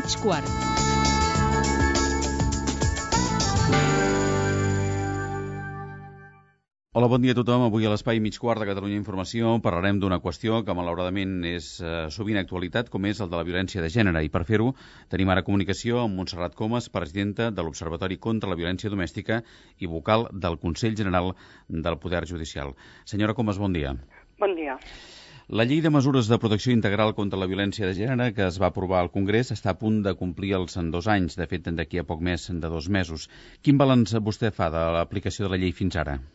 mig quart. Hola, bon dia a tothom. Avui a l'Espai Mig Quart de Catalunya Informació parlarem d'una qüestió que malauradament és sovint actualitat, com és el de la violència de gènere. I per fer-ho tenim ara comunicació amb Montserrat Comas, presidenta de l'Observatori contra la Violència Domèstica i vocal del Consell General del Poder Judicial. Senyora Comas, bon dia. Bon dia. La Llei de Mesures de Protecció Integral contra la Violència de Gènere, que es va aprovar al Congrés, està a punt de complir els 2 anys, de fet, d'aquí a poc més de 2 mesos. Quin balanç vostè fa de l'aplicació de la llei fins ara?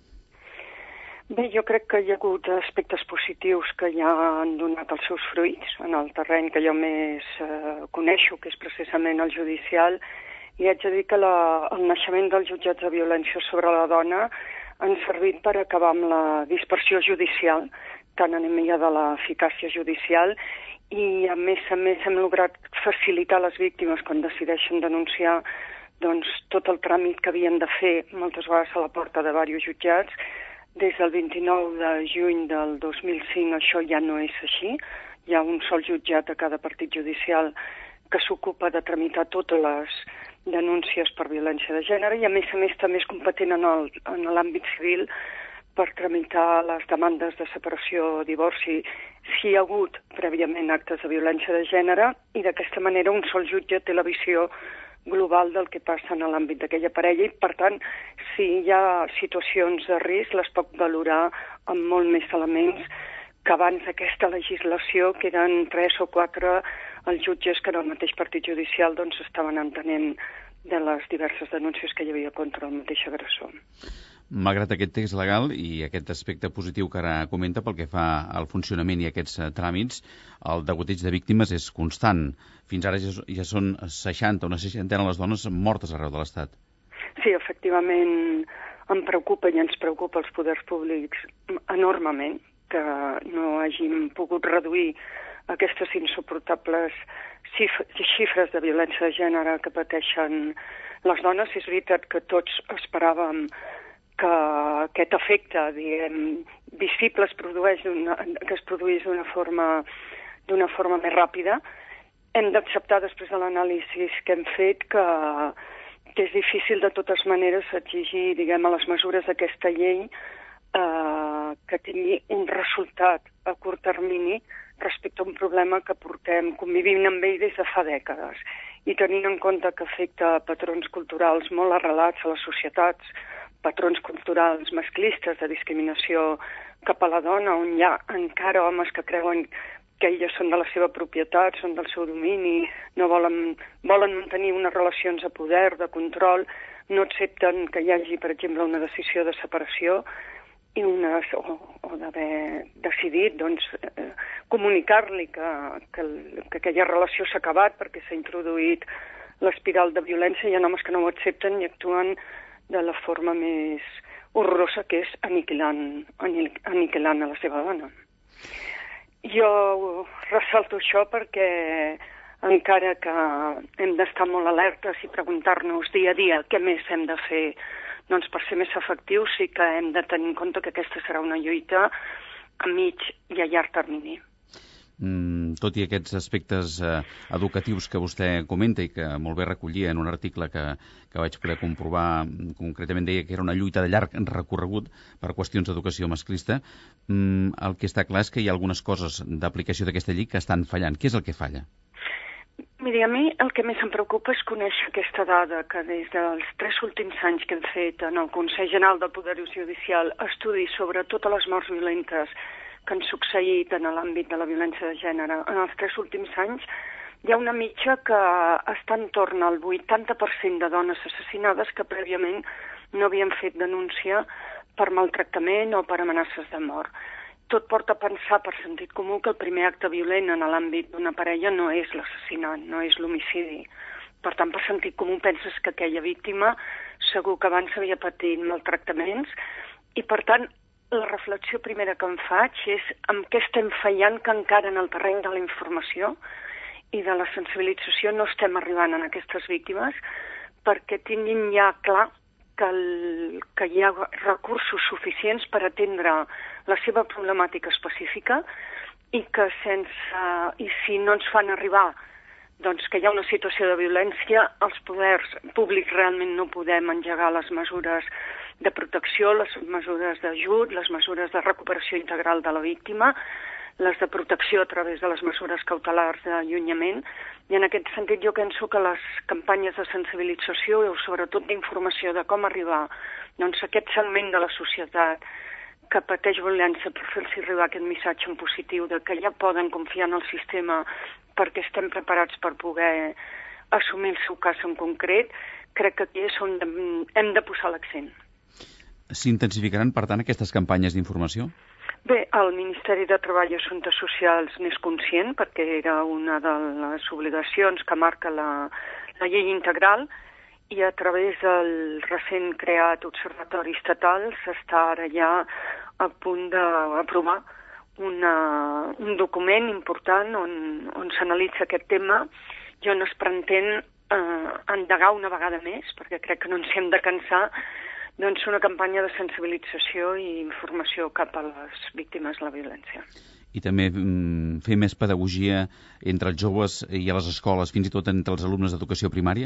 Bé, jo crec que hi ha hagut aspectes positius que ja han donat els seus fruits en el terreny que jo més coneixo, que és precisament el judicial, i haig de dir que el naixement dels jutjats de violència sobre la dona han servit per acabar amb la dispersió judicial, tan enemiga de l'eficàcia judicial, i a més hem lograt facilitar a les víctimes quan decideixen denunciar tot el tràmit que havien de fer moltes vegades a la porta de diversos jutjats. Des del 29 de juny del 2005 això ja no és així. Hi ha un sol jutjat a cada partit judicial que s'ocupa de tramitar totes les denúncies per violència de gènere i a més també és competent en l'àmbit civil per tramitar les demandes de separació o divorci si hi ha hagut prèviament actes de violència de gènere, i d'aquesta manera un sol jutge té la visió global del que passa en l'àmbit d'aquella parella i, per tant, si hi ha situacions de risc, les pot valorar amb molt més elements que abans d'aquesta legislació, que eren 3 o 4 els jutges que en el mateix partit judicial estaven entenent de les diverses denúncies que hi havia contra el mateix agressor. Malgrat aquest text legal i aquest aspecte positiu que ara comenta pel que fa al funcionament i aquests tràmits, el degoteig de víctimes és constant. Fins ara ja són 60 o una 60 les dones mortes arreu de l'Estat. Sí, efectivament em preocupa i ens preocupa als poders públics enormement que no hàgim pogut reduir aquestes insuportables xifres de violència de gènere que pateixen les dones. És veritat que tots esperàvem que aquest efecte, visible que es produís d'una forma més ràpida. Hem d'acceptar després de l'anàlisi que hem fet que és difícil de totes maneres exigir, a les mesures d'aquesta llei que tingui un resultat a curt termini respecte a un problema que portem convivint amb ell des de fa dècades. I tenint en compte que afecta patrons culturals molt arrelats a les societats, patrons culturals masclistes de discriminació cap a la dona, on hi ha encara homes que creuen que elles són de la seva propietat, són del seu domini, no volen mantenir unes relacions de poder, de control, no accepten que hi hagi, per exemple, una decisió de separació o d'haver decidit comunicar-li que aquella relació s'ha acabat perquè s'ha introduït l'espiral de violència. Hi ha homes que no ho accepten i actuen de la forma més horrorosa, que és aniquilant a la seva dona. Jo ressalto això perquè encara que hem d'estar molt alertes i preguntar-nos dia a dia què més hem de fer per ser més efectius, sí que hem de tenir en compte que aquesta serà una lluita a mig i a llarg termini. Tot i aquests aspectes educatius que vostè comenta i que molt bé recollia en un article que vaig poder comprovar, concretament deia que era una lluita de llarg recorregut per qüestions d'educació masclista, el que està clar és que hi ha algunes coses d'aplicació d'aquesta llei que estan fallant. Què és el que falla? Miri, a mi el que més em preocupa és conèixer aquesta dada que des dels 3 últims anys que hem fet en el Consell General del Poder Judicial estudis sobre totes les morts violentes que han succeït en l'àmbit de la violència de gènere. En els 3 últims anys hi ha una mitja que està entorn al 80% de dones assassinades que prèviament no havien fet denúncia per maltractament o per amenaces de mort. Tot porta a pensar per sentit comú que el primer acte violent en l'àmbit d'una parella no és l'assassinat, no és l'homicidi. Per tant, per sentit comú penses que aquella víctima segur que abans havia patit maltractaments i, per tant, la reflexió primera que em faig és amb què estem fallant que encara en el terreny de la informació i de la sensibilització no estem arribant a aquestes víctimes perquè tinguin ja clar que hi ha recursos suficients per atendre la seva problemàtica específica i que si no ens fan arribar doncs, que hi ha una situació de violència, els poders públics realment no podem engegar les mesures de protecció, les mesures d'ajut, les mesures de recuperació integral de la víctima, les de protecció a través de les mesures cautelars d'allunyament, i en aquest sentit jo penso que les campanyes de sensibilització i sobretot d'informació de com arribar doncs, a aquest segment de la societat que pateix violència per fer-los arribar aquest missatge en positiu de que ja poden confiar en el sistema perquè estem preparats per poder assumir el seu cas en concret, crec que aquí és on hem de posar l'accent. S'intensificaran, per tant, aquestes campanyes d'informació? Bé, el Ministeri de Treball i Assumptes Socials n'és conscient perquè era una de les obligacions que marca la llei integral i a través del recent creat Observatori Estatal s'està ara ja a punt d'aprovar un document important on s'analitza aquest tema i on es pretén endegar una vegada més, perquè crec que no ens hem de cansar, doncs una campanya de sensibilització i informació cap a les víctimes de la violència. I també fer més pedagogia entre els joves i a les escoles, fins i tot entre els alumnes d'educació primària?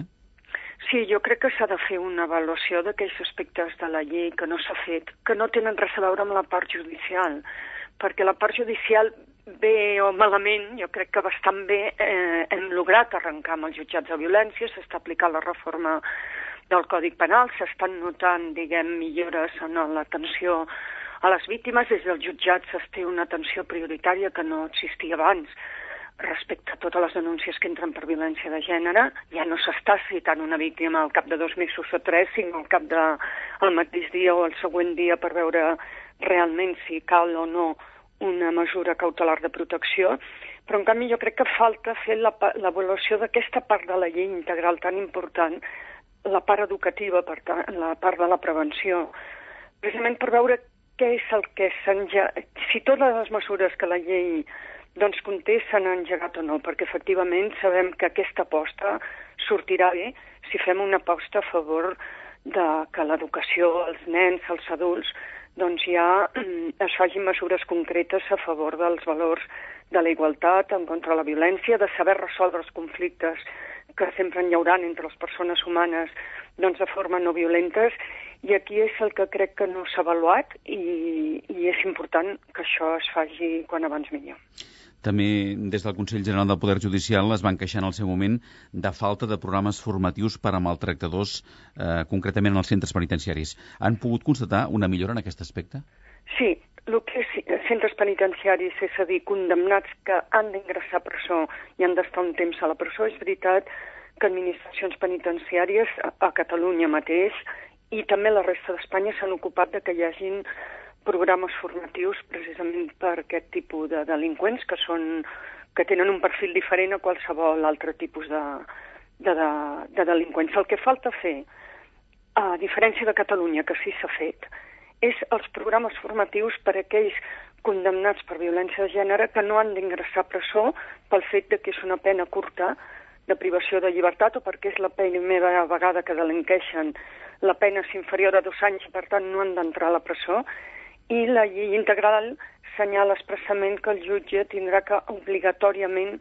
Sí, jo crec que s'ha de fer una avaluació d'aquells aspectes de la llei que no s'ha fet, que no tenen res a veure amb la part judicial, perquè la part judicial, bé o malament, jo crec que bastant bé hem lograt arrencar amb els jutjats de violència, s'està aplicant la reforma del Codi Penal, s'estan notant, millores en l'atenció a les víctimes. Des dels jutjats es té una atenció prioritària que no existia abans respecte a totes les denúncies que entren per violència de gènere. Ja no s'està citant una víctima al cap de 2 mesos o 3, sinó al cap del mateix dia o el següent dia per veure realment si cal o no una mesura cautelar de protecció. Però, en canvi, jo crec que falta fer l'avaluació d'aquesta part de la llei integral tan important, la part educativa, per tant, la part de la prevenció, precisament per veure què és el que si totes les mesures que la llei doncs, conté s'han engegat o no, perquè efectivament sabem que aquesta aposta sortirà bé si fem una aposta a favor de que l'educació, els nens, els adults, doncs ja es facin mesures concretes a favor dels valors de la igualtat, en contra de la violència, de saber resoldre els conflictes que sempre hi haurà entre les persones humanes doncs, de forma no violentes, i aquí és el que crec que no s'ha avaluat i és important que això es faci quan abans millor. També des del Consell General del Poder Judicial es van queixar en el seu moment de falta de programes formatius per a maltractadors, concretament en els centres penitenciaris. Han pogut constatar una millora en aquest aspecte? Sí, el que és centres penitenciaris, és a dir, condemnats que han d'ingressar a presó i han d'estar un temps a la presó, és veritat que administracions penitenciàries a Catalunya mateix i també la resta d'Espanya s'han ocupat de que hi hagin programes formatius precisament per aquest tipus de delinqüents que tenen un perfil diferent a qualsevol altre tipus de delinqüents. El que falta fer, a diferència de Catalunya, que sí s'ha fet, és els programes formatius per a aquells condemnats per violència de gènere que no han d'ingressar a presó pel fet de que és una pena curta de privació de llibertat o perquè és la primera vegada que delinqueixen, la pena és inferior a 2 anys i per tant no han d'entrar a la presó, i la llei integral senyala expressament que el jutge tindrà que obligatòriament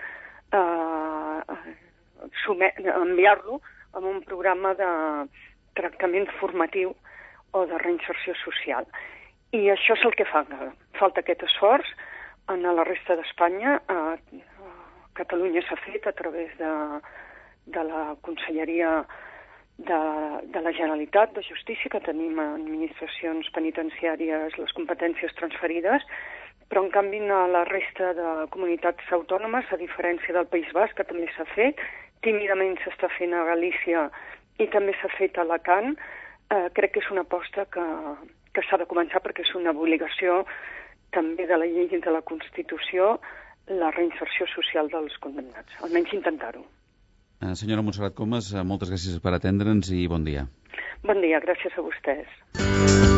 enviar-lo a un programa de tractament formatiu o de reinserció social. I això és el que fa. Falta aquest esforç en la resta d'Espanya. A Catalunya s'ha fet a través de la Conselleria de la Generalitat de Justícia, que tenim administracions penitenciàries les competències transferides, però en canvi a la resta de comunitats autònomes, a diferència del País Basc, que també s'ha fet, tímidament s'està fent a Galícia i també s'ha fet a Alacant. Crec que és una aposta que s'ha de començar perquè és una obligació també de la llei i de la Constitució la reinserció social dels condemnats, almenys intentar-ho. Senyora Montserrat Comas, moltes gràcies per atendre'ns i bon dia. Bon dia, gràcies a vostès.